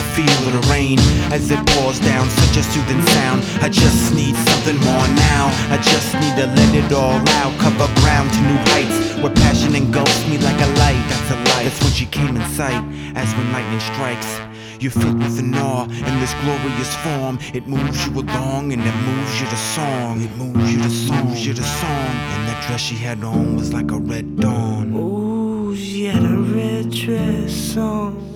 the feel of the rain as it pours down, such a soothing sound. I just need something more now. I just need to let it all out, cover ground to new heights where passion engulfs me like a light. That's a light. That's when she came in sight, as when lightning strikes. You're filled with an awe in this glorious form. It moves you along and it moves you to song. It moves you to song, moves you to song. And that dress she had on was like a red dawn. Ooh, she had a red dress on.